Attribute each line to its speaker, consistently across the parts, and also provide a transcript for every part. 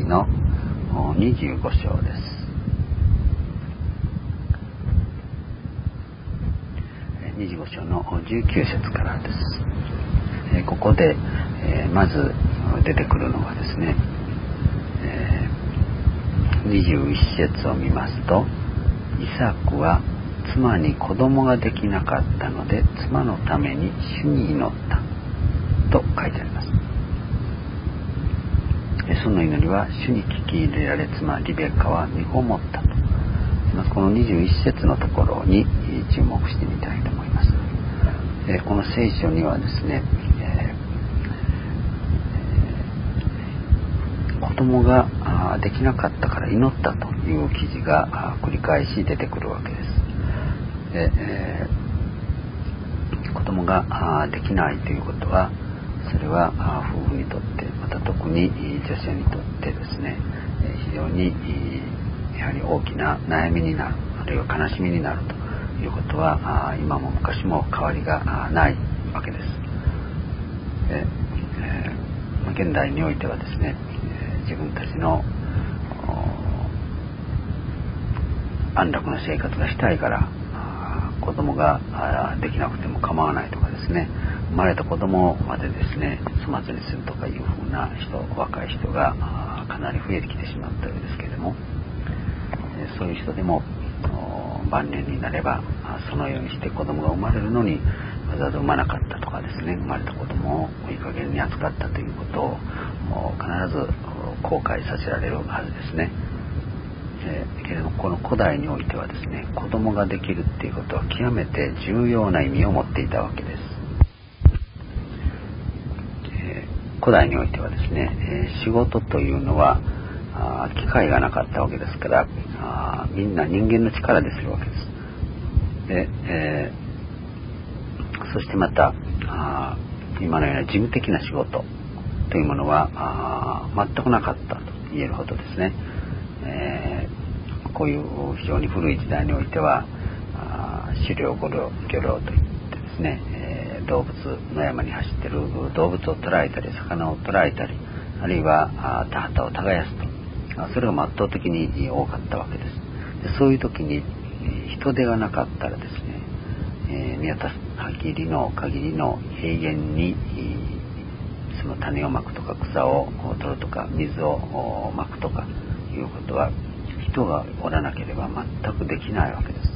Speaker 1: の25章です。25章の19節からです。ここで、まず出てくるのはですね、21節を見ますと、イサクは妻に子供ができなかったので妻のために主に祈ったと書いてあります。その祈りは主に聞き入れられ、妻リベカは身ごもったと。この21節のところに注目してみたいと思います。この聖書にはですね、子供ができなかったから祈ったという記事が繰り返し出てくるわけです。子供ができないということは、それは夫婦にとって、また特に女性にとってですね、非常にやはり大きな悩みになる、あるいは悲しみになるということは今も昔も変わりがないわけです。現代においてはですね、自分たちの安楽な生活がしたいから子供ができなくても構わないとかですね、生まれた子供までですね粗末にするとかいうふうな若い人がかなり増えてきてしまったようですけれども、そういう人でも晩年になればそのようにして子供が生まれるのにわざわざ産まなかったとかですね、生まれた子供をいい加減に扱ったということを必ず後悔させられるはずですね。けれどもこの古代においてはですね、子供ができるっていうことは極めて重要な意味を持っていたわけです。古代においてはですね、仕事というのは機会がなかったわけですから、みんな人間の力でするわけです。そしてまた今のような事務的な仕事というものは全くなかったと言えるほどですね、こういう非常に古い時代においては狩猟漁労といってですね、動物の山に走っている動物を捕らえたり魚を捕らえたり、あるいは田畑を耕すと、それが圧倒的に多かったわけです。そういう時に人手がなかったらですね、見渡す限りの平原にその種をまくとか草を取るとか水をまくとかいうことは人がおらなければ全くできないわけです。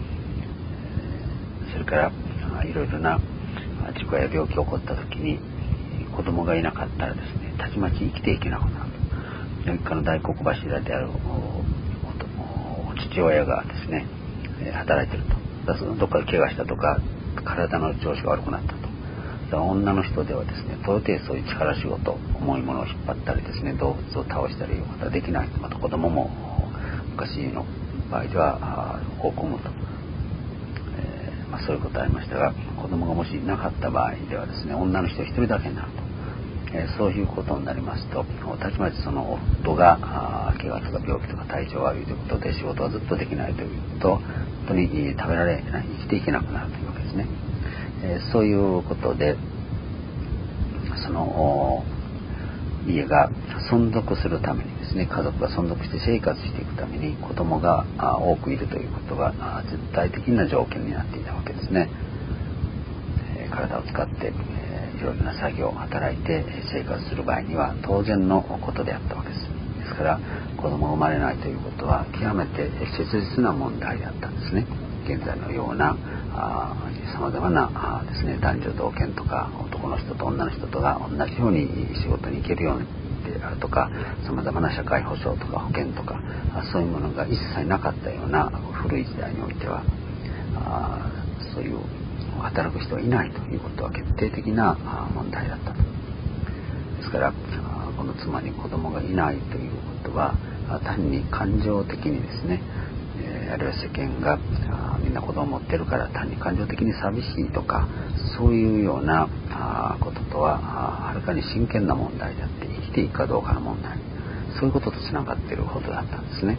Speaker 1: それからいろいろな事故や病気が起こった時に子供がいなかったらですね、たちまち生きていけなくなると。一家の大黒柱である父親がですね働いていると、どっかで怪我したとか体の調子が悪くなったと、女の人ではですね到底そういう力仕事、重いものを引っ張ったりですね、動物を倒したりいうことはできないと。また子供も昔の場合では放込むと、そういうことありましたが、子供がもしいなかった場合ではですね、女の人一人だけになると。そういうことになりますと、たちまちその夫が怪我とか病気とか体調悪いということで仕事がずっとできないというと、本当に食べられない、生きていけなくなるというわけですね。そういうことでその家が存続するためにですね、家族が存続して生活していくために子供が多くいるということが絶対的な条件になっていたわけですね。体を使っていろいろな作業を働いて生活する場合には当然のことであったわけです。ですから子供が生まれないということは極めて切実な問題だったんですね。現在のようなさまざまなですね、男女同権とか男の人と女の人とが同じように仕事に行けるようにであるとか、さまざまな社会保障とか保険とかそういうものが一切なかったような古い時代においてはそういう働く人はいないということは決定的な問題だったと。ですからこの妻に子供がいないということは単に感情的にですね、あるいは世間がみんな子供を持ってるから単に感情的に寂しいとか、そういうようなこととははるかに真剣な問題であって、生きていくかどうかの問題、そういうこととつながっていることだったんですね。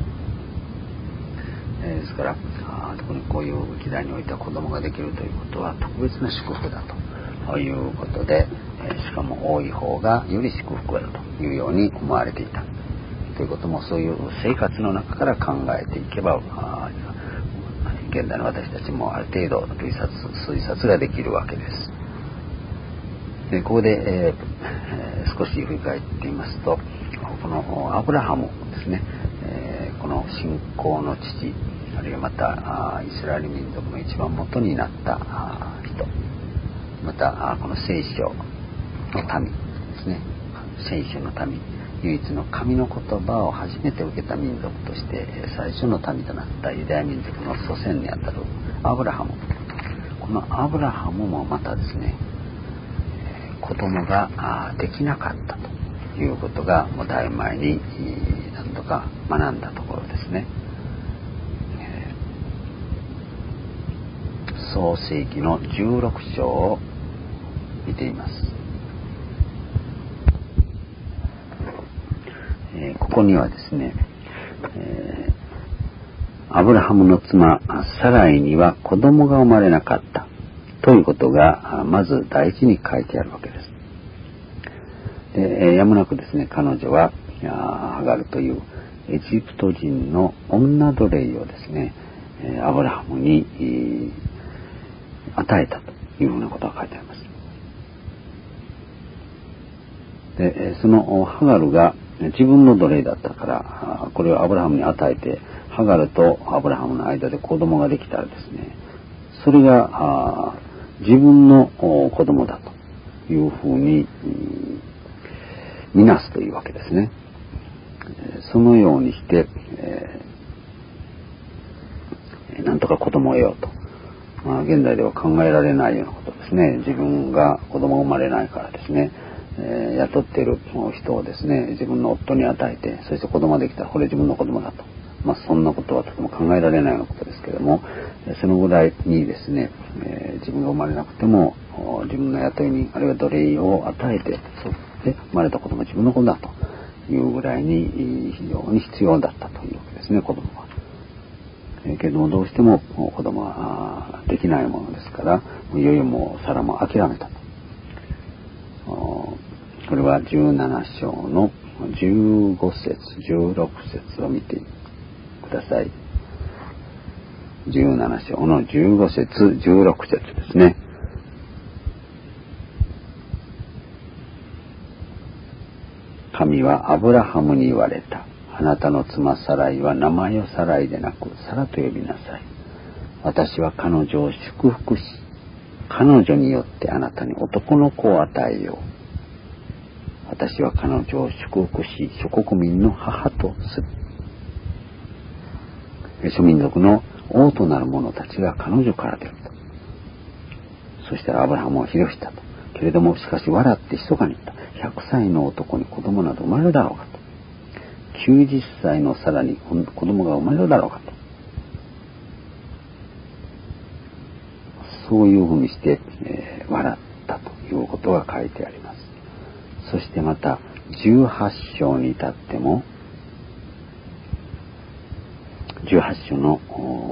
Speaker 1: ですから特にこういう時代においては子供ができるということは特別な祝福だとということで、しかも多い方がより祝福があるというように思われていたということも、そういう生活の中から考えていけば、現代の私たちもある程度推察ができるわけです。でここで、少し振り返ってみますと、このアブラハムですね、この信仰の父、あるいはまたイスラエル民族の一番元になった人、またこの聖書の民ですね、聖書の民、唯一の神の言葉を初めて受けた民族として最初の民となったユダヤ民族の祖先にあたるアブラハム、このアブラハムもまたですね、子供ができなかったということがもうだいぶ前に何度か学んだところですね。創世記の16章を見ています。ここにはですね、アブラハムの妻サライには子供が生まれなかったということがまず第一に書いてあるわけです。で、やむなくですね、彼女はハガルというエジプト人の女奴隷をですね、アブラハムに与えたというふうなことが書いてあります。で、そのハガルが自分の奴隷だったから、これをアブラハムに与えて、ハガルとアブラハムの間で子供ができたらですね、それが自分の子供だというふうに見なすというわけですね。そのようにして、なんとか子供を得ようと。現在では考えられないようなことですね。自分が子供が生まれないからですね、雇っている人をですね、自分の夫に与えて、そして子供ができたらこれ自分の子供だと。そんなことはとても考えられないようなことですけれども、そのぐらいにですね、自分が生まれなくても自分の雇い人あるいは奴隷を与えて、そして生まれた子供が自分の子だというぐらいに非常に必要だったというわけですね、子供は。けどもどうしても子供はできないものですから、いよいよもうサラも諦めたと。これは17章の15節16節を見てください。17章の15節16節ですね。神はアブラハムに言われた。あなたの妻サライは名前をサライでなくサラと呼びなさい。私は彼女を祝福し、彼女によってあなたに男の子を与えよう。私は彼女を祝福し、諸国民の母とする。諸民族の王となる者たちが彼女から出ると。そしたらアブラハムはひれ伏したと。けれどもしかし笑って密かに言った。100歳の男に子供など生まれるだろうかと。90歳のさらに子供が生まれるだろうかと。そういうふうにして、笑ったということが書いてあります。そしてまた18章に至っても、18章の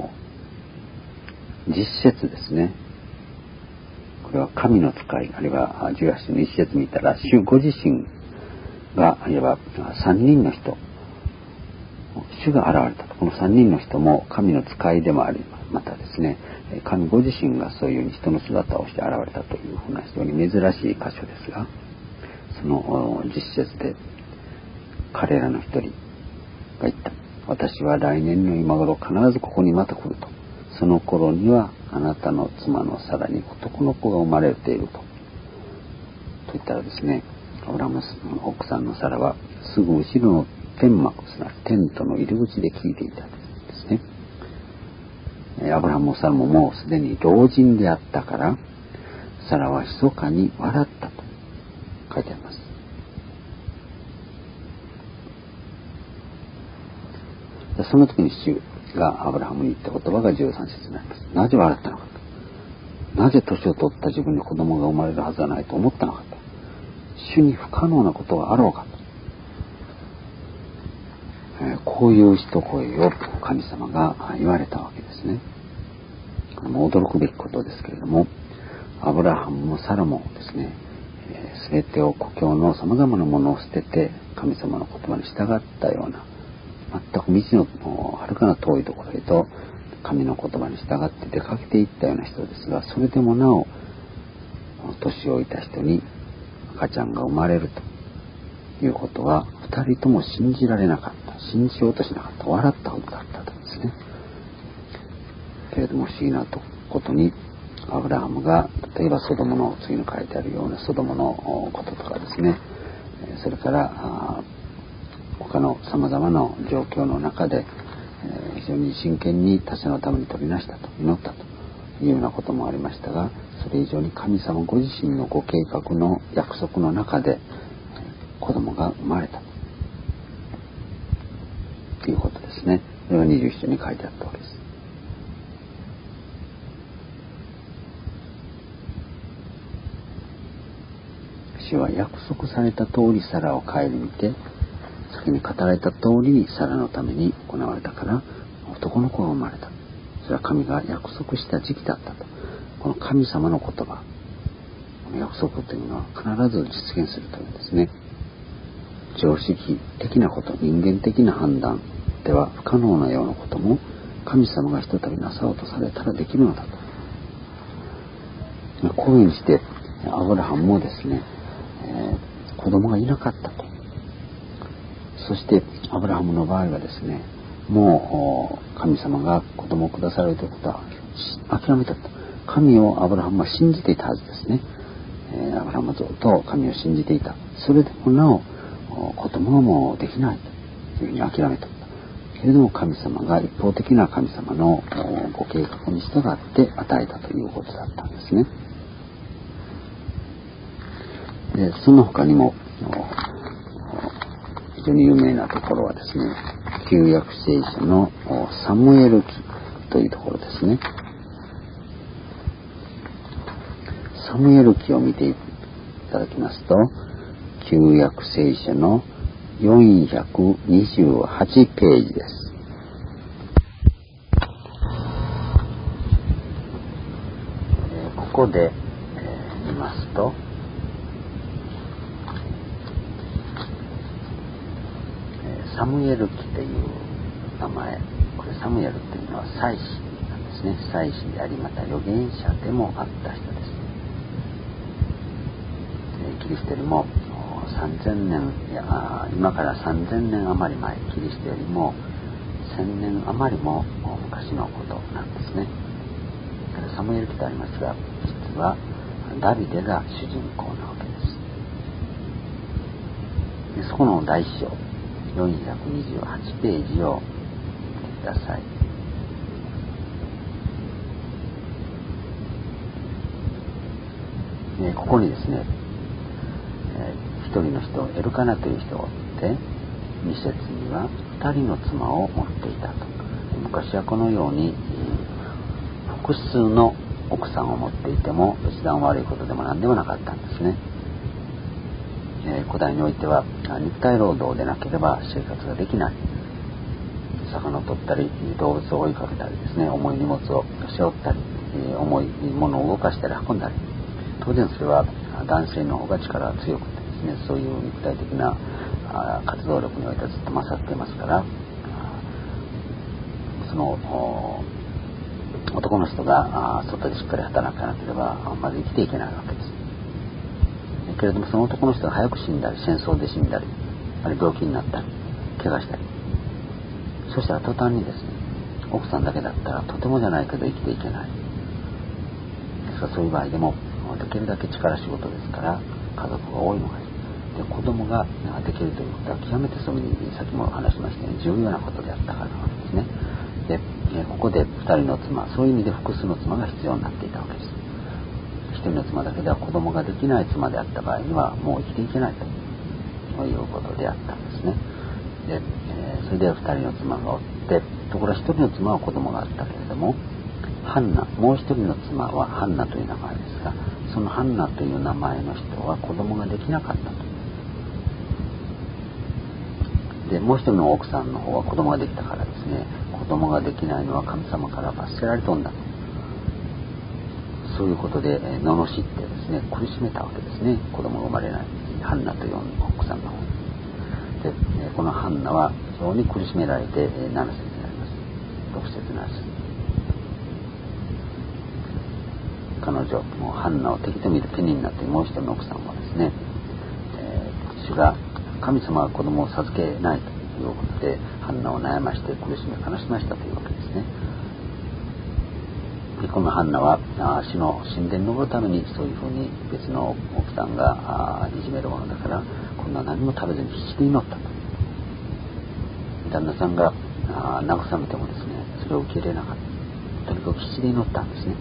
Speaker 1: 10節ですね。これは神の使い、あるいは18章の1節見たら、主ご自身がいわば3人の人、主が現れたと。この3人の人も神の使いでもあり、またですね、神ご自身がそういう人の姿をして現れたというふうな非常に珍しい箇所ですが、その10節で彼らの一人が言った。私は来年の今頃必ずここにまた来ると。その頃にはあなたの妻のサラに男の子が生まれていると。と言ったらですね、アブラハムの奥さんのサラはすぐ後ろの天幕、すなわちテントの入り口で聞いていたんですね。アブラハムもサラももうすでに老人であったから、サラは密かに笑ったと書いてあります。その時に主がアブラハムに言った言葉が13節になります。なぜ笑ったのかと。なぜ年を取った自分に子供が生まれるはずはないと思ったのかと。主に不可能なことがあろうかと。こういう一声を神様が言われたわけですね。これも驚くべきことですけれども、 アブラハムもサラもですね、全てを故郷の様々なものを捨てて神様の言葉に従ったような、全く未知の遥かな遠いところへと神の言葉に従って出かけていったような人ですが、それでもなお年老いた人に赤ちゃんが生まれるということは二人とも信じられなかった、信じようとしなかった、笑ったことだったとですね。けれども不思議なことに、アブラハムが例えばソドモの次に書いてあるようなソドモのこととかですね、それから他の様々な状況の中で非常に真剣に他者のために取りなしたと、祈ったというようなこともありましたが、それ以上に神様ご自身のご計画の約束の中で子供が生まれたということですね。これは21章に書いてあったわけです。主は約束された通りサラを顧みて、先に語られた通りにサラのために行われたから男の子が生まれた。それは神が約束した時期だったと。この神様の言葉、この約束というのは必ず実現するというんですね。常識的なこと、人間的な判断では不可能なようなことも神様がひとたびなさおうとされたらできるのだと。こういうふうにしてアブラハムもですね、子供がいなかったと。そしてアブラハムの場合はですね、もう神様が子供をくださるということは諦めたと。神をアブラハムは信じていたはずですね。アブラハムはずっと神を信じていた。それでもなお子供はもうできないというふうに諦めた。けれども神様が一方的な神様のご計画に従って与えたということだったんですね。でその他にも非常に有名なところはですね、旧約聖書のサムエル記というところですね。サムエル記を見ていただきますと、旧約聖書の428ページです。ここで、見ますと、サムエル記という名前、これサムエルというのは祭司なんですね。祭司であり、また預言者でもあった人です。キリストよりも3000年今から3000年余り前、キリストよりも1000年余りも昔のことなんですね。サムエル記とありますが、実はダビデが主人公なわけです。でそこの第一章428ページを見てください。ここにですね、一人の人、エルカナという人がおって、2節には2人の妻を持っていたと。昔はこのように複数の奥さんを持っていても別段悪いことでも何でもなかったんですね。古代においては肉体労働でなければ生活ができない。魚を取ったり動物を追いかけたりですね、重い荷物を背負ったり、重いものを動かしたり運んだり、当然それは男性の方が力が強くてですね、そういう肉体的な活動力においてはずっと勝っていますから、その男の人が外でしっかり働かなければまず生きていけないわけです。けれどもその男の人が早く死んだり、戦争で死んだり、あるいは病気になったり、怪我したり、そしたら途端にですね、奥さんだけだったらとてもじゃないけど生きていけない。ですからそういう場合でもできるだけ力仕事ですから家族が多いのがいい。で子供ができるということは極めてそういうふうにさっきも話しましたように重要なことであったからなわけですね。でここで2人の妻、そういう意味で複数の妻が必要になっていたわけです。1人の妻だけでは子供ができない妻であった場合にはもう生きていけないということであったんですね。で、それで2人の妻がおって、ところが1人の妻は子供があったけれども、ハンナ、もう1人の妻はハンナという名前ですが、そのハンナという名前の人は子供ができなかったと。でもう1人の奥さんの方は子供ができたからですね、子供ができないのは神様から罰せられとんだと。 そういうことで罵ってですね、苦しめたわけですね。子供が生まれないハンナという奥さんの方で、このハンナは非常に苦しめられて7節になります。6節7節。彼女もハンナを敵と見るペニになっているもう一人の奥さんはですね、主が神様は子供を授けないということでハンナを悩まして苦しめ悲しましたというわけですね。でこのハンナは主の神殿に登るためにそういうふうに別の奥さんがいじめるものだからこんな何も食べずに必死で祈ったと。旦那さんが慰めてもですね、それを受け入れなかった。とにかく必死で祈ったんですね。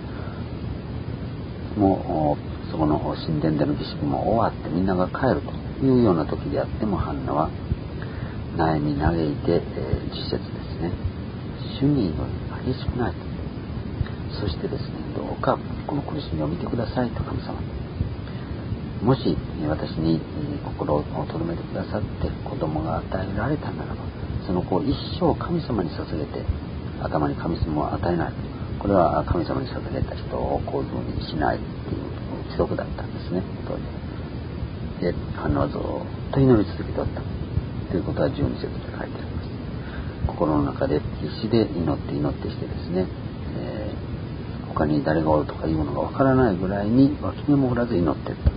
Speaker 1: もうそこの神殿での儀式も終わってみんなが帰るというような時であってもハンナは悩み嘆いて、10節ですね、主に祈り激しくないと。そしてですね、どうかこの苦しみを見てくださいと神様、もし私に心を留めてくださって子供が与えられたならばその子を一生神様に捧げて頭に神様を与えない。これは神様に捧げた人をこういうふうにしないっていう規則だったんですね、当時で。ハンナはずっと祈り続けておったということは12節で書いてあります。心の中で必死で祈ってしてですね、他に誰がおるとかいうものがわからないぐらいに脇目も振らず祈っていった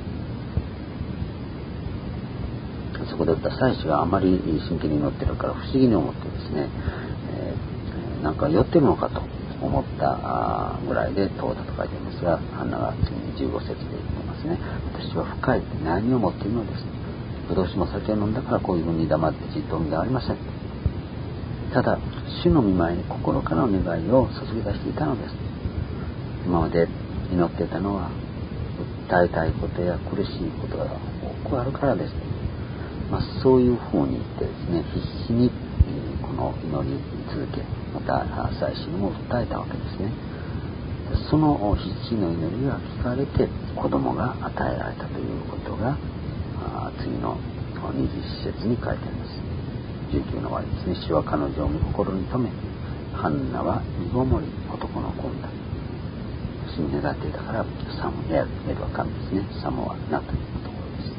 Speaker 1: と。そこで言った祭司があまり真剣に祈ってるから不思議に思ってですね、なんか酔ってるのかと思ったぐらいで問うたと書いてありますが、ハンナが次に15節で言ってますね。私は深い悩みを持っているのです。ぶどう酒も酒を飲んだからこういうふうに黙ってじっと見がありません。ただ主の御前に心からの願いを注ぎ出していたのです。今まで祈っていたのは訴えたいことや苦しいことが多くあるからです。そういうふうに言ってですね、必死にこの祈り続け、また祭司にも訴えたわけですね。その必死の祈りが聞かれて子供が与えられたということが次の20節に書いてあります。19の終わりですね。主は彼女を御心に留め、ハンナは身ごもり男の子を産んだ。主に願っていたからサムエルは神ですね。サムはなというところです。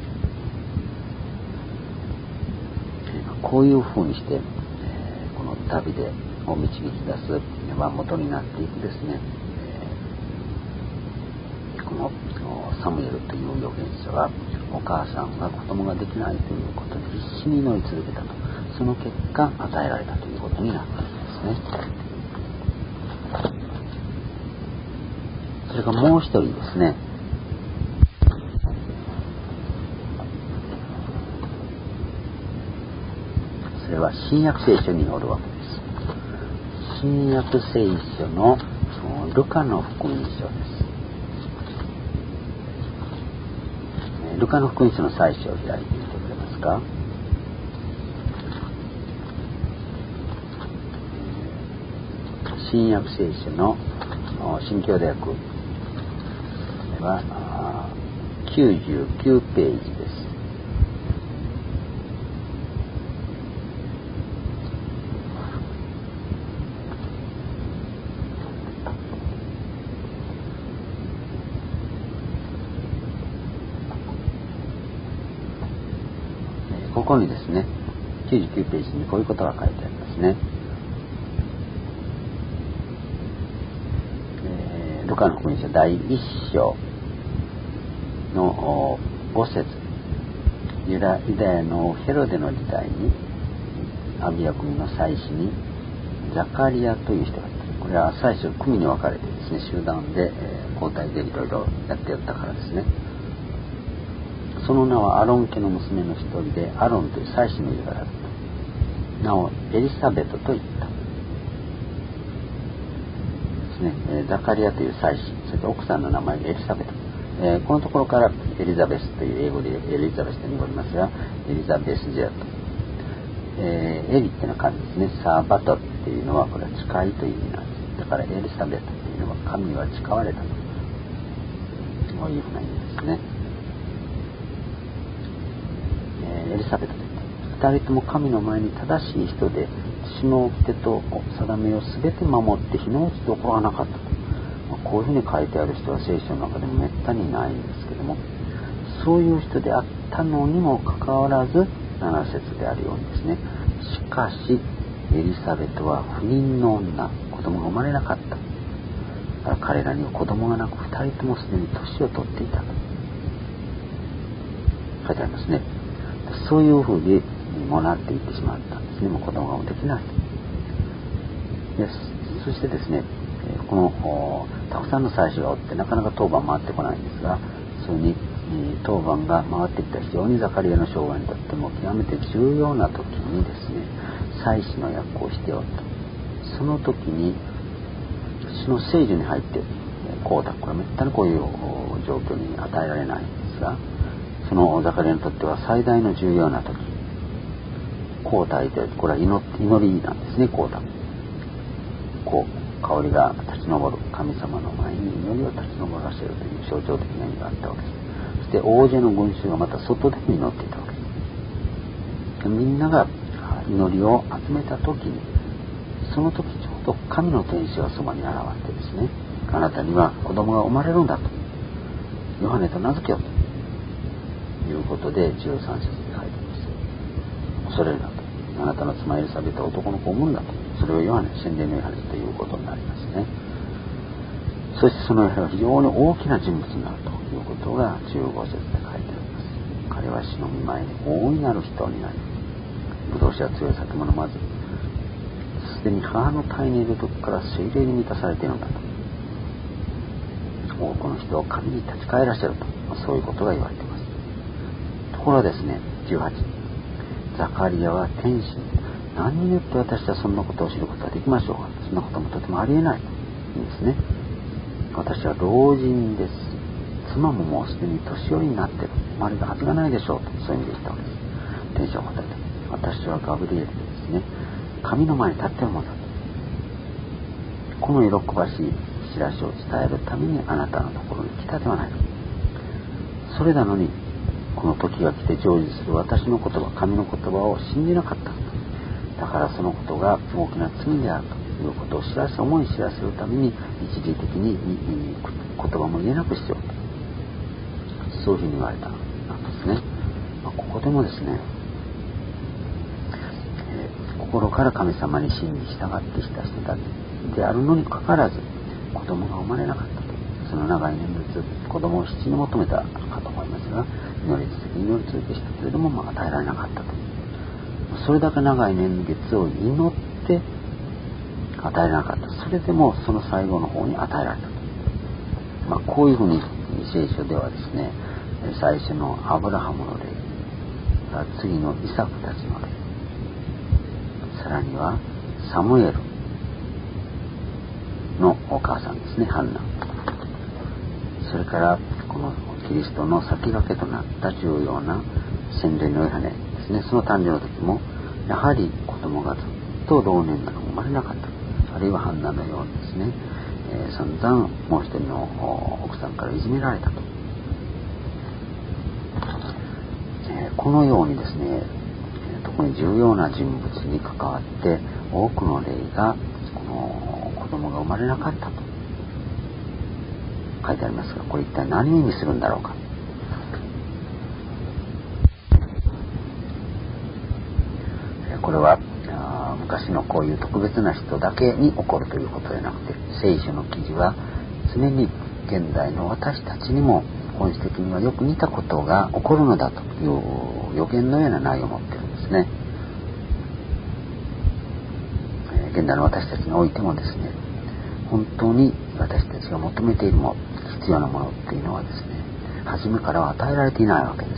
Speaker 1: こういうふうにして、この旅でを導き出す元になっていくですね、このサムエルという預言者はお母さんが子供ができないということで必死に祈り続けたと。その結果与えられたということになったんですね。それからもう一人ですね、それは新約聖書によるわけです。新約聖書のルカの福音書です。ルカの福音書の最初を開いてみてくれますか。新約聖書の新共同訳は99ページです。ここにですね、99ページにこういうことが書いてありますね。ルカの福音書第1章の5節、ユダヤのヘロデの時代にアビヤ組の祭司にザカリアという人がいた。これは最初組に分かれてですね、集団で交代でいろいろやってやったからですね。その名はアロン家の娘の一人で、アロンという祭司の家柄だった。なおエリサベトと言ったですね。ザカリアという祭司、それと奥さんの名前がエリサベト。このところからエリザベスという英語でエリザベスと濁りますが、エリザベスジェラと、エリっていうのは神ですね。サーバトっていうのはこれは誓いという意味なんです。だからエリザベトっていうのは神は誓われたと、そういうふうな意味ですね。エリザベトと2人とも神の前に正しい人で、主の掟と定めをすべて守って日の落ちどころがなかったと。 こういうふうに書いてある人は聖書の中でもめったにいないんですけども、そういう人であったのにもかかわらず7節であるようにですね、しかしエリザベトは不妊の女、子供が生まれなかった。だから彼らには子供がなく2人ともすでに年を取っていたと書いてありますね。そういうふうにもなっていってしまったんですね。もう子供ができないです。そしてですね、このたくさんの祭司がおってなかなか当番回ってこないんですが、それに当番が回ってきた非常にザカリアの生涯にとっても極めて重要な時にですね、祭司の役をしておると。その時にその聖女に入ってこれめったにこういう状況に与えられないんですが、そのザカリアにとっては最大の重要な時、香太という、これは祈りなんですね。香太、香りが立ち上る、神様の前に祈りを立ち上らせるという象徴的な意味があったわけです。そして王者の群衆がまた外でも祈っていたわけです。みんなが祈りを集めた時に、その時ちょうど神の天使がそばに現れてですね、あなたには子供が生まれるんだと、ヨハネと名付けよということで13節に書いています。恐れるなと、あなたの妻エリザベトは男の子を産むんだと、それをヨハネ、洗礼のヨハネということになりますね。そしてそのヨハネは非常に大きな人物になるということが15節で書いてあります。彼は死の見舞いに大いなる人になり、ブドウ酒は強い酒も飲まず、すでに母の胎にいる時から聖霊に満たされているのだと。多くの人を神に立ち返らせると、そういうことが言われています。ところがですね、18、ザカリアは天使に、何によって私はそんなことを知ることができましょうか。そんなこともとてもありえないと言うんですね。私は老人です。妻ももうすでに年寄りになっている。生まれるはずがないでしょうと、そういう意味で言ったわけです。天使は答えた。私はガブリエルでですね、神の前に立っているものだと。この喜ばしい知らしを伝えるためにあなたのところに来たではないか。それなのにこの時が来て成就する私の言葉、神の言葉を信じなかった。だからそのことが大きな罪であるということを思い知らせるために一時的に言葉も言えなくしようと、そういうふうに言われたんですね。ここでもですね、心から神様に真に従ってきた人たちであるのにかかわらず子供が生まれなかったと。その長い年月、子供を必死に求めたかと思いますが、祈り続けしたけれども、与えられなかったと。それだけ長い年月を祈って与えられなかった。それでもその最後の方に与えられたと。こういうふうに聖書ではですね、最初のアブラハムの例、次のイサクたちの例、さらにはサムエルのお母さんですね、ハンナ、それからこのキリストの先駆けとなった重要な洗礼のヨハネですね、その誕生の時もやはり子供がずっと老年なの生まれなかった。あるいはハンナのようにですね、散々もう一人の奥さんからいじめられたと、このようにですね、特に重要な人物に関わって多くの例がこの子供が生まれなかったと書いてありますが、これ一体何を意味するんだろうか。これは昔のこういう特別な人だけに起こるということでなくて、聖書の記事は常に現代の私たちにも本質的にはよく似たことが起こるのだという予言のような内容を持っているんですね。現代の私たちにおいてもですね、本当に私たちが求めているもの、必要なものっていうのはですね、初めからは与えられていないわけです。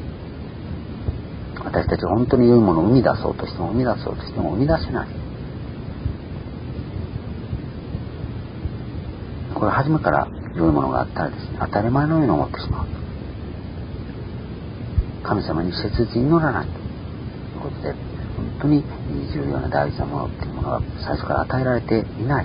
Speaker 1: 私たちは本当に良いものを生み出そうとしても生み出せない。これ初めから良いものがあったらですね、当たり前のように思ってしまう。神様に切実に祈らないということで、本当に重要な大事なものっていうものは最初から与えられていない。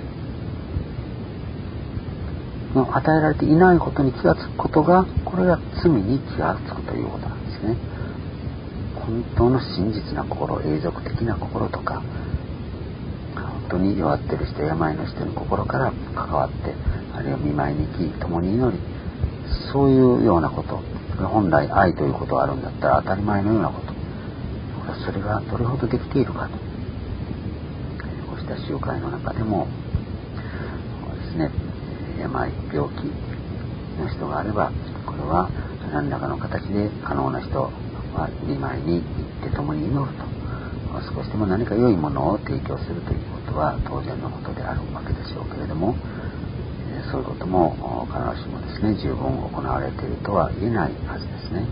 Speaker 1: 与えられていないことに気がつくことが、これが罪に気がつくということなんですね。本当の真実な心、永続的な心とか、本当に弱っている人、病の人に心から関わってあるいは見舞いに行き共に祈り、そういうようなこと、本来愛ということがあるんだったら当たり前のようなこと、それがどれほどできているかと、こうした集会の中でもですね、病病気の人があれば、これは何らかの形で可能な人は見舞いに行って共に祈ると、少しでも何か良いものを提供するということは当然のことであるわけでしょうけれども、そういうことも必ずしもですね、十分行われているとは言えないはずですね。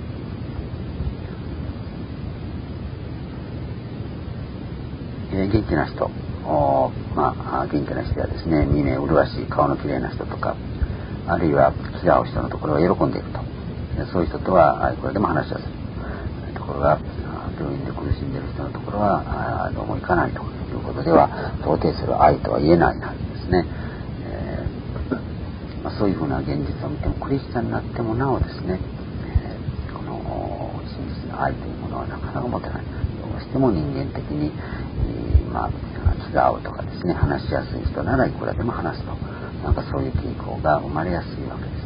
Speaker 1: 元気な人、元気な人はですね、見目麗しい顔のきれいな人とか、あるいは気が合う人のところは喜んでいると、そういう人とはいくらでも話しやすいところが、病院で苦しんでいる人のところはどうも行かないということでは到底する愛とは言えないはずですね。そういうふうな現実を見ても、クリスチャンになってもなおですね、この真実の愛というものはなかなか持てない。どうしても人間的に、気が合うとかですね、話しやすい人ならいくらでも話すと、なんかそういう傾向が生まれやすいわけです。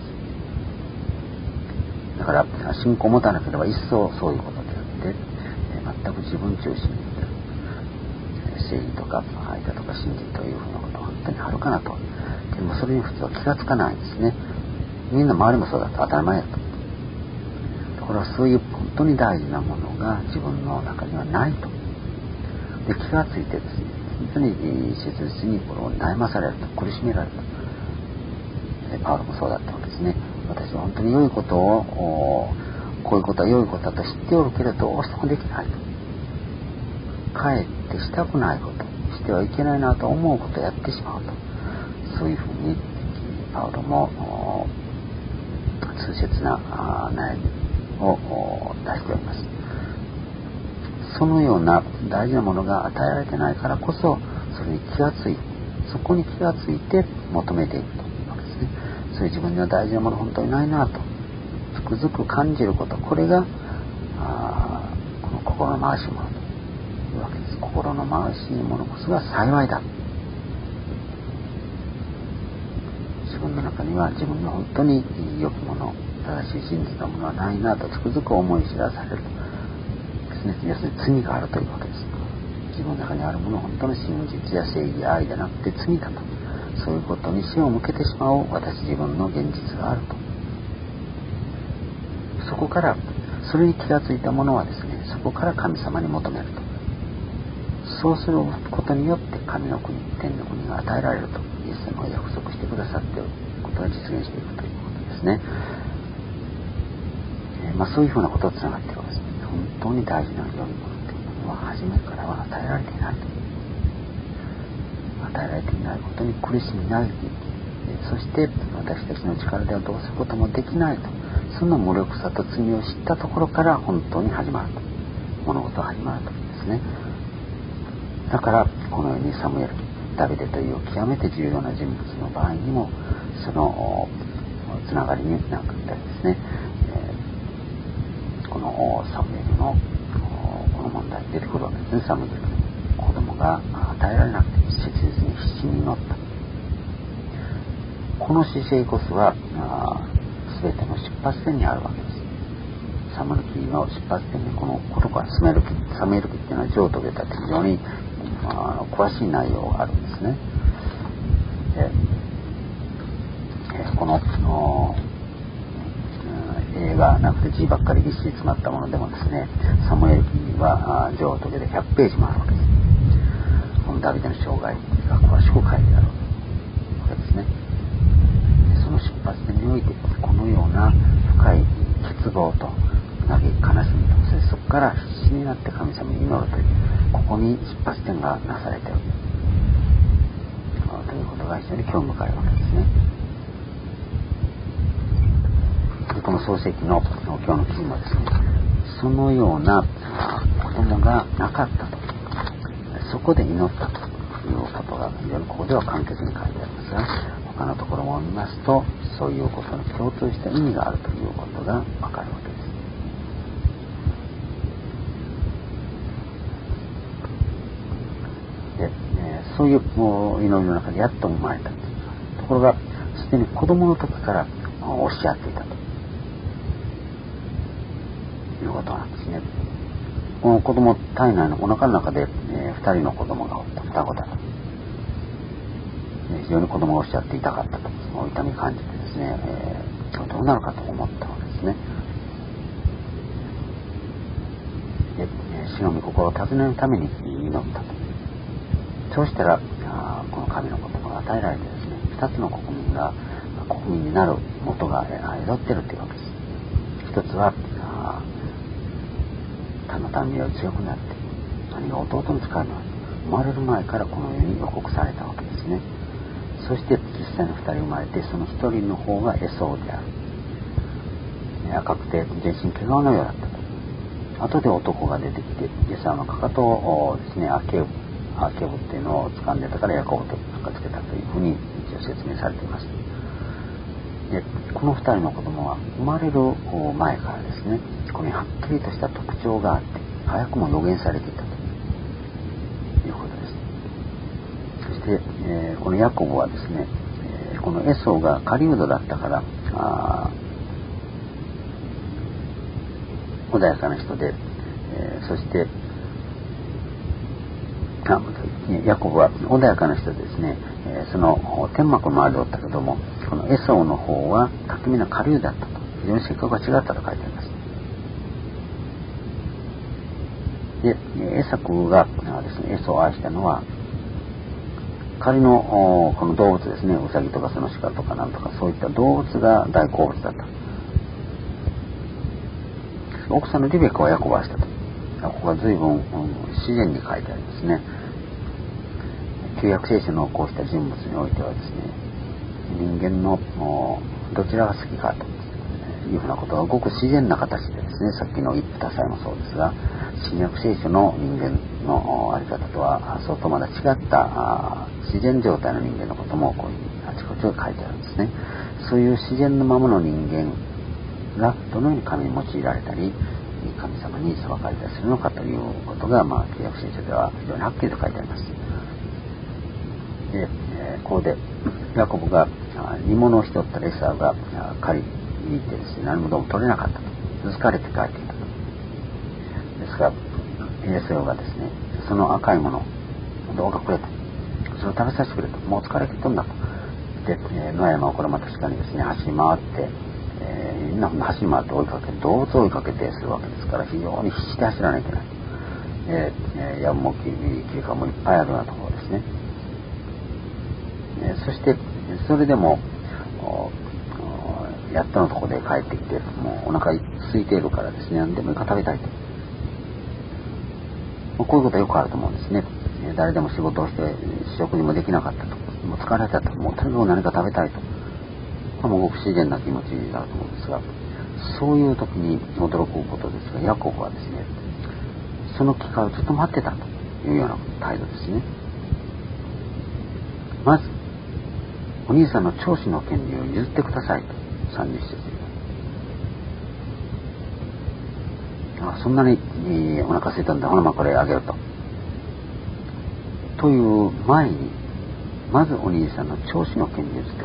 Speaker 1: だから信仰を持たなければ一層そういうことであって、全く自分中心に正義とか愛だとか真実というふうなことは本当にはるかなと。でもそれに普通は気がつかないんですね。みんな周りもそうだと当たり前だと。ところがそういう本当に大事なものが自分の中にはないと。で、気がついてですね、本当に切実にこれを悩まされると、苦しめられると。パウロもそうだったわけですね。私は本当に良いことを、こういうことは良いことだと知っておるけれどどうしてもできないと。かえってしたくないこと、してはいけないなと思うことをやってしまうと。そういうふうにパウロも痛切な悩みを出しております。そのような大事なものが与えられてないからこそ、それに気がついて、そこに気がついて求めていくというわけですね。そういう自分には大事なもの本当にないなとつくづく感じること、これがこの心の回し者というわけです。心の回し者こそが幸いだ。自分の中には自分の本当に良きもの、正しい真実のものはないなとつくづく思い知らされるですね。要するに罪があるというわけです。自分の中にあるもの本当の真実や正義や愛でなくて罪だと、そういうことに背を向けてしまう私自分の現実があると。そこからそれに気がついたものはですね、そこから神様に求めると。そうすることによって神の国、天の国が与えられるとイエス様が約束してくださっていることが実現していくということですね。そういうふうなことをつながっているわけです。本当に大事な良いものというのは初めからは与えられていないと。与えられていないことに苦しみ嘆き、そして私たちの力ではどうすることもできないと、その無力さと罪を知ったところから本当に始まると、物事が始まるとですね。だからこのようにサムエル、ダビデという極めて重要な人物の場合にもそのつながりになったりですね、このサムエルのこの問題出てくるわけですね。サムエルの子供が与えられなくて切実に必死に祈った。この姿勢こそは全ての出発点にあるわけです。サムエル記の出発点にこのことからサムエル記っていうのは上と下と非常に詳しい内容があるんですね。この映画なくて字ばっかりぎっしり詰まったものでもですね、サムエル記は上と下で100ページもあるわけです。このダビデの生涯が詳しく書いてあるわけですね。その出発点においてこのような深い欠乏と嘆き悲しみと、そこから必死になって神様に祈るという、ここに出発点がなされているということが非常に興味深いわけですね。この創世記の今日の記事もですね、そのような子供がなかったと、そこで祈ったということが非常にここでは簡潔に書いてありますが、他のところも見ますとそういうことに共通した意味があるということがわかるわけです。そういう祈りの中でやっと生まれたところが、 すでに子供の時からおっしゃっていたということなんですね。この子供、体内のお腹の中で、2人の子供がおった、双子だと。非常に子供がおっしゃって痛かったと、痛み感じてですね、どうなるかと思ったわけですね。で、死の御心を尋ねるために祈ったと。そうしたら、この神の言葉が与えられてですね、2つの国民が国民になる元が宿っているというわけです。一つは、他の民より強くなって、兄が弟の使いの生まれる前からこの世に予告されたわけですね。そして実際に2人生まれて、その1人の方がエソウである。赤くて全身毛皮のようだったと。後で男が出てきて、エサウのかかとをですね、アケブっていうのを掴んでたからヤコブと名付けたというふうに一応説明されています。で、この2人の子供は生まれる前からですね、ここにはっきりとした特徴があって、早くも予言されていたということです。そして、このヤコブはですね、このエソウが狩人だったから、穏やかな人で、そしてヤコブは穏やかな人でですね、その天幕の周りだったけども、このエソウの方は巧みな狩人だったと、非常に性格が違ったと書いてあります。で、エサクがですね、エソウを愛したのは狩りのこの動物ですね、ウサギとかその鹿とかなんとかそういった動物が大好物だった。奥さんのリベカはヤコブを愛したと。ここは随分、自然に書いてありますね。旧約聖書のこうした人物においてはですね、人間のどちらが好きかというふうなことがごく自然な形でですね、さっきの一夫多妻もそうですが、新約聖書の人間のあり方とは相当まだ違った自然状態の人間のこともこういうあちこちを書いてあるんですね。そういう自然のままの人間がどのように神に用いられたり、神様に裁かれたりするのかということが、旧約聖書では非常にはっきりと書いてあります。で、ここでヤコブが煮物をしとったエサウが狩りに行ってですね、何もどうも取れなかったと、疲れて帰っていたと。ですがエサウがですね、その赤いものどうかくれと、それを食べさせてくれと、もう疲れてきとんだと。で、野山をこれも確かにですね、走り回って、みんな走り回って追いかけ、動物を追いかけてするわけですから、非常に必死で走らないといけない。ヤブもキリカもいっぱいあるようなところですね。そしてそれでもやっとのところで帰ってきて、もうお腹空いているからですね、何でもいいか食べたいと。こういうことはよくあると思うんですね。誰でも仕事をして食事もできなかったと、もう疲れたと、もうとにかく何か食べたいと、もうごく自然な気持ちだと思うんですが、そういう時に驚くことですが、ヤコブはですね、その機会をずっと待ってたというような態度ですね。まずお兄さんの長子の権利を譲ってくださいと、30節で。そんなにお腹空いたんだ、ほなこれあげると。という前に、まずお兄さんの長子の権利を譲ってくれ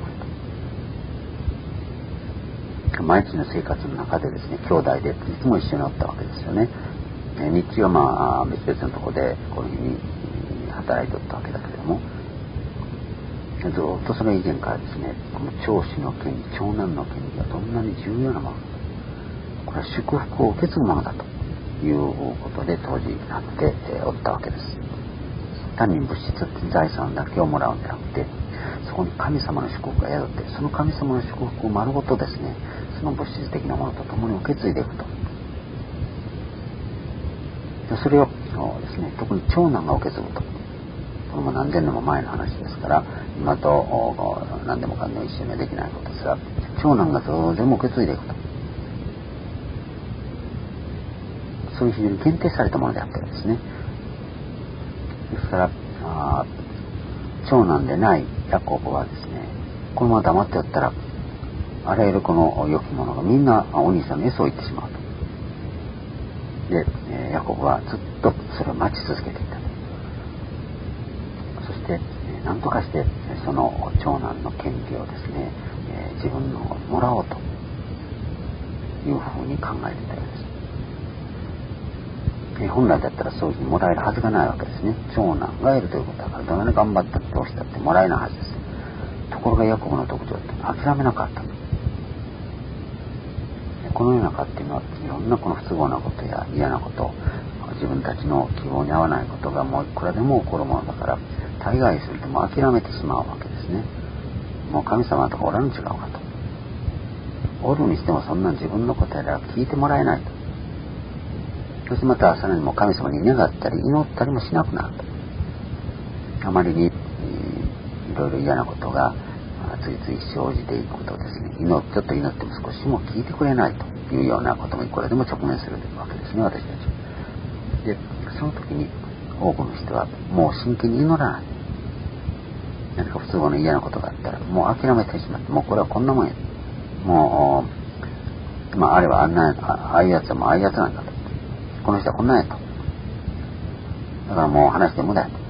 Speaker 1: と。毎日の生活の中でですね、兄弟でいつも一緒におったわけですよね。日中は別々のところでこういうふうに働いておったわけだけれども、ずっとそれ以前からですね、この長子の権利、長男の権利がどんなに重要なものか、これは祝福を受け継ぐものだということで当時なっておったわけです。単に物質財産だけをもらうんじゃなくて、そこに神様の祝福が宿って、その神様の祝福を丸ごとですね、その物質的なものと共に受け継いでいくと。それをですね、特に長男が受け継ぐと。これも何千年も前の話ですから、今と何でもかんでも一緒にはできないことですが、長男が当然も受け継いでいくと。そういう非常に限定されたものであったんですね。ですから長男でないヤコブはですね、このまま黙っておったら、あらゆるこの良きものがみんなお兄さんのエソを言ってしまうと。で、ヤコブはずっとそれを待ち続けていた。そして何とかしてその長男の権利をですね自分のをもらおうというふうに考えていたようです。本来だったらそういうふうにもらえるはずがないわけですね。長男がいるということだから、どんなに頑張ったってどうしたってもらえないはずです。ところがヤコブの特徴って諦めなかった。この世の中っていうのはいろんなこの不都合なことや嫌なこと、自分たちの希望に合わないことがもういくらでも起こるものだから、大概するともう諦めてしまうわけですね。もう神様とかおらん違うかと。おるにしてもそんな自分のことやら聞いてもらえないと。そしてまたさらにもう神様に願ったり祈ったりもしなくなると。あまりにいろいろ嫌なことがついつい生じていくことをですね、ちょっと祈っても少しも聞いてくれないというようなこともいくらでも直面するわけですね、私たち。で、その時に多くの人はもう真剣に祈らない。何か不都合の嫌なことがあったらもう諦めてしまって、もうこれはこんなもんや。もう、あれはああいうやつはもうああいうやつなんだと。この人はこんなんやと。だからもう話して無駄やと。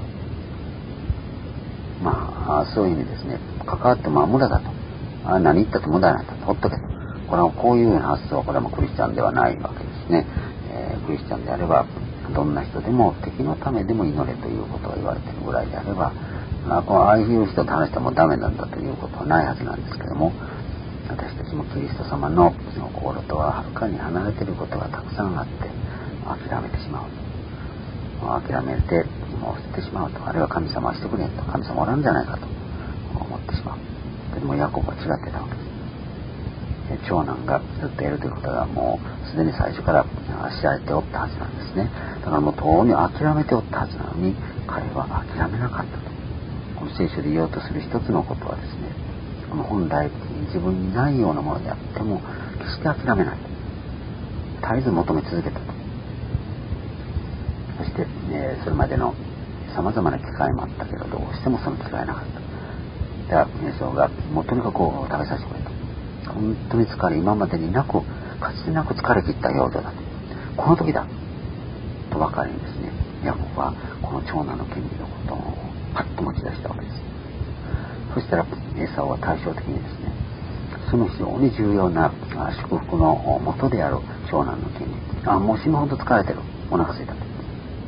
Speaker 1: そういう意味ですね。関わって無駄だと。何言ったって無駄なんだと。ほっとけと。これはこういうような発想はこれはもうクリスチャンではないわけですね。クリスチャンであればどんな人でも敵のためでも祈れということが言われているぐらいであれば、ああいう人と話してもダメなんだということはないはずなんですけども、私たちもキリスト様の心とははるかに離れていることがたくさんあって諦めてしまう。諦めてもう捨ててしまうと、あるいは神様はしてくれんと、神様おらんじゃないかと思ってしまう。けどもヤコブは違ってたわけです。長男がずっとやるということがもうすでに最初から知られておったはずなんですね。だからもうとうに諦めておったはずなのに彼は諦めなかったと。この聖書で言おうとする一つのことはですね、この本来自分にないようなものであっても決して諦めない。絶えず求め続けたと。そして、それまでの様々な機会もあったけど、どうしてもその機会なかった。だからエソがもうとにかく食べさせてくれと。本当に疲れ、今までになくかつてなく疲れ切った養女だと。この時だとばかりにですね、ヤコブはこの長男の権利のことをパッと持ち出したわけです。そしたらエサウは対照的にですね、その非常に重要な祝福の元である長男の権利、もう死ぬほど疲れてる、お腹空いたと、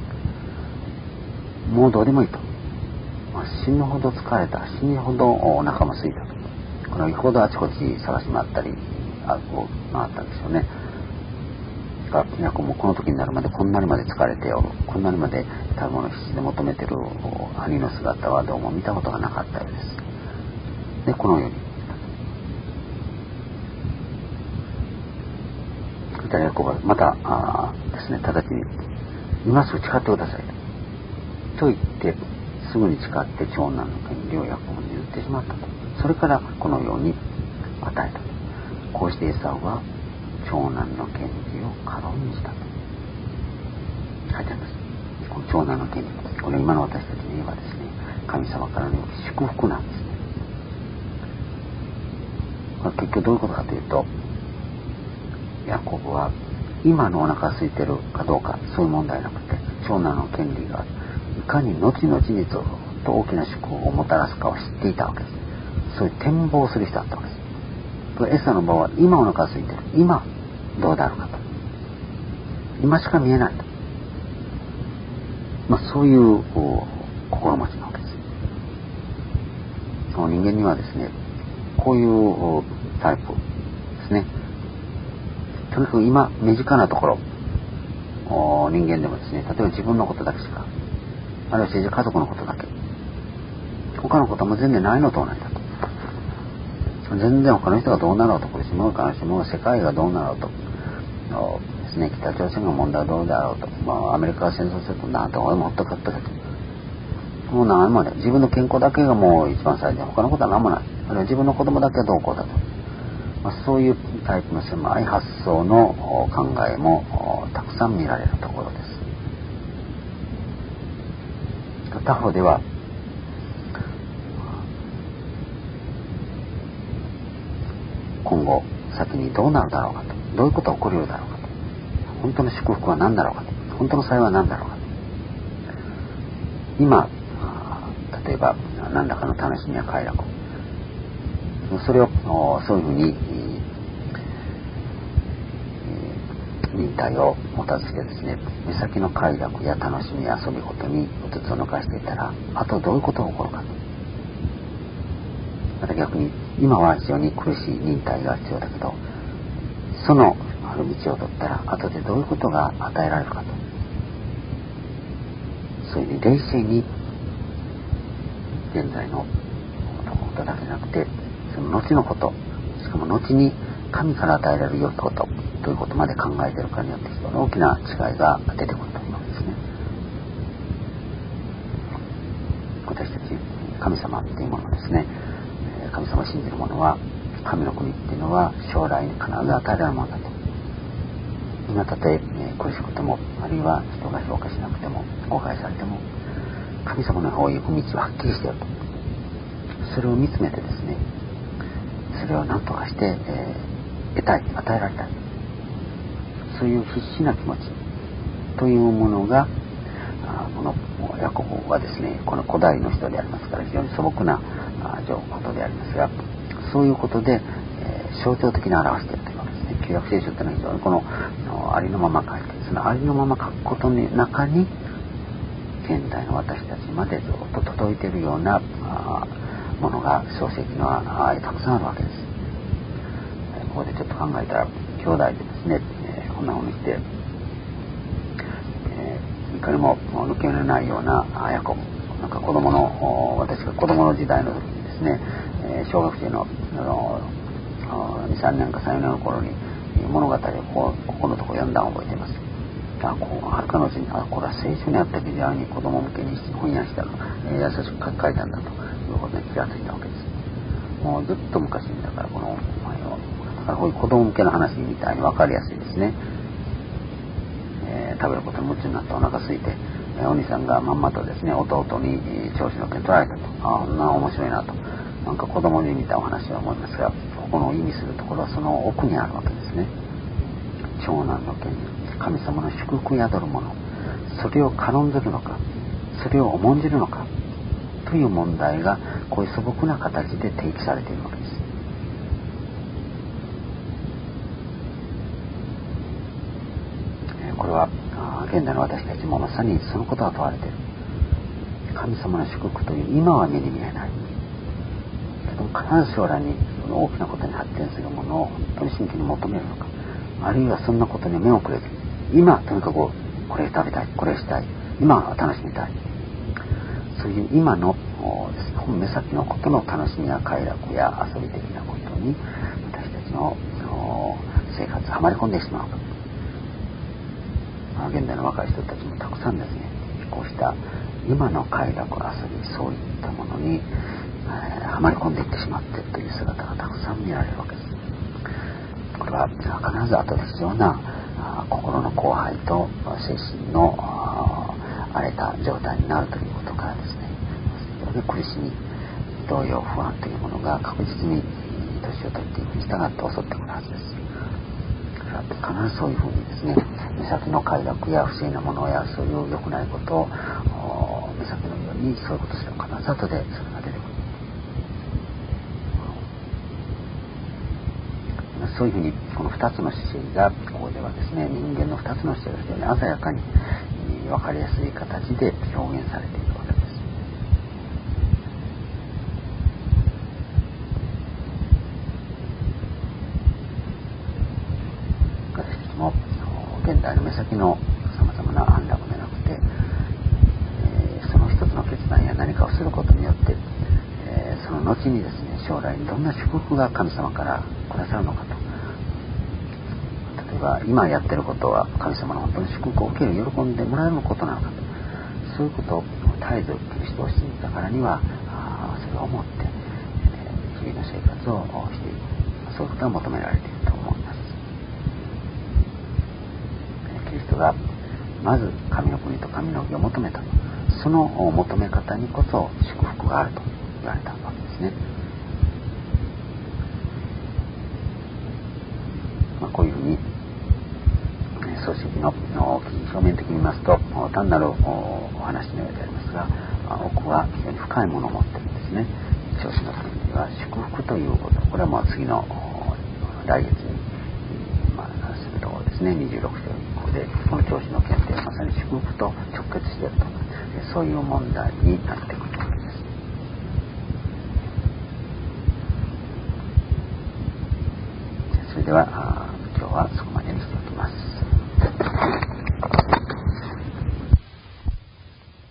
Speaker 1: もうどうでもいいと、死ぬほど疲れた、死ぬほどお腹も空いたと、この行くほどあちこち探し回ったり回ったんですよね。ヤコブもこの時になるまでこんなにまで疲れておる、こんなにまで食べ物必死で求めている兄の姿はどうも見たことがなかったようです。でこのようにそしたらヤコブはまたですね、直ちに今すぐ誓ってくださいと言ってすぐに誓って長男の権利をヤコブに言ってしまったと。それからこのように与えたと。こうしてエサウは長男の権利を軽んじたと書いてあります。この長男の権利、これ今の私たちに言えばですね、神様からの祝福なんですね。結局どういうことかというと、ヤコブは今のお腹が空いてるかどうかそういう問題なくて、長男の権利がいかに後々にずっと大きな祝福をもたらすかを知っていたわけです。そういう展望する人だったわけです。エサの場合は今お腹が空いてる、今どうであるかと、今しか見えないと、そういう心持ちなわけです。人間にはですね、こういうタイプですね。とにかく今身近なところ、人間でもですね、例えば自分のことだけしか、あるいは政治家族のことだけ、他のことも全然ないのと同じだと。全然他の人がどうなろうと、これしもかなしも世界がどうなろうとですね、北朝鮮の問題はどうであろうと、アメリカが戦争するとなんて俺もほっとかったけど、もう何もね、自分の健康だけがもう一番最善、他のことは何もない。あるいは自分の子供だけはどうこうだと、そういうタイプの狭い発想の考えもたくさん見られるところです。他方では今後先にどうなるだろうかと、どういうことが起こり得るだろうかと、本当の祝福は何だろうかと、本当の幸いは何だろうかと、今例えば何らかの楽しみや快楽、 それをそういうふうに忍耐を持たずしてですね、目先の快楽や楽しみや遊び事にうつつを抜かしていたら、あとどういうことが起こるかと。また逆に今は非常に苦しい忍耐が必要だけど、そのある道を取ったら後でどういうことが与えられるかと。そういう冷静に現在のことだけじゃなくて、その後のこと、しかも後に神から与えられる良きことということまで考えているかによって非常に大きな違いが出てくるというわけですね。私たち神様っていうものですね、神様を信じる者は、神の国っていうのは将来に必ず与えられるものだと。今たとえ苦しくても、あるいは人が評価しなくても、誤解されても、神様の方を行く道ははっきりしていると。それを見つめてですね、それを何とかして、得たい、与えられたい、そういう必死な気持ちというものが、このヤコブはですね、この古代の人でありますから非常に素朴なことでありますが、そういうことで、象徴的に表しているというわけですね。旧約聖書というのは非常にこのありのまま書いて、そのありのまま書くことの中に現代の私たちまでずっと届いているようなものが創世記のたくさんあるわけです。ここでちょっと考えたら、兄弟でですね、こんなふうにして、いかにも抜け目のないようなヤコブ、なんか私が子供の時代の時にですね、小学生の2、3年か3、4年の頃に物語をここのとこ読んだのを覚えています。はるかのうちに、これは聖書にあった記事に子供向けに翻訳したの、優しく書き換えたんだということに気がついたわけです。もうずっと昔にだからこういう子供向けの話みたいに分かりやすいですね。食べることに夢中になってお腹空いて、お兄さんがまんまとですね、弟に調子の剣取られたと。こんな面白いなと。なんか子供に見たお話は思いますが、ここの意味するところはその奥にあるわけですね。長男の剣に神様の祝福宿るもの、それを軽んずるのか、それを重んじるのかという問題がこういう素朴な形で提起されているわけです。これは現代の私たちもまさにそのことが問われている。神様の祝福という今は目に見えないけど必ず将来にその大きなことに発展するものを本当に真剣に求めるのか、あるいはそんなことに目をくれず今とにかくこれ食べたい、これしたい、今は楽しみたい、そういう今の目先のことの楽しみや快楽や遊び的なことに私たちの生活はまり込んでしまう。現代の若い人たちもたくさんですね、こうした今の快楽遊び、そういったものに、はまり込んでいってしまっているという姿がたくさん見られるわけです。これは必ず後で必要な心の荒廃と精神の荒れた状態になるということからですね、非常に苦しみ、動揺、不安というものが確実に年を取っていくに従って襲ってくるはずです。必ずそういうふうにですね、目先の快楽や不正なものやそういう良くないことを目先のようにそういうことすると必ず後でそれが出てくる。そういうふうにこの2つの姿勢がここではですね、人間の2つの姿勢が非常に鮮やかに分かりやすい形で表現されているわけです。私たちも現代の目先のさまざまな安楽でなくて、その一つの決断や何かをすることによって、その後にですね、将来にどんな祝福が神様からくださるのかと。例えば今やってることは神様の本当に祝福を受ける、喜んでもらえることなのかと。そういうことを絶えずキリストを信じたからにはそれを思って、日々の生活をしていく、そういうことが求められていると思います。キリストがまず神の国と神の義を求めたと、その求め方にこそ祝福があると言われたわけですね。こういうふうに創世記の表面的に見ますと単なるお話のようでありますが、奥は非常に深いものを持っているんですね。 子の権利は祝福ということ、これは次の来月に、するところですね。26章以降でこの長子の権利はまさに祝福と直結していると、そういう問題になってくるわけです。それでは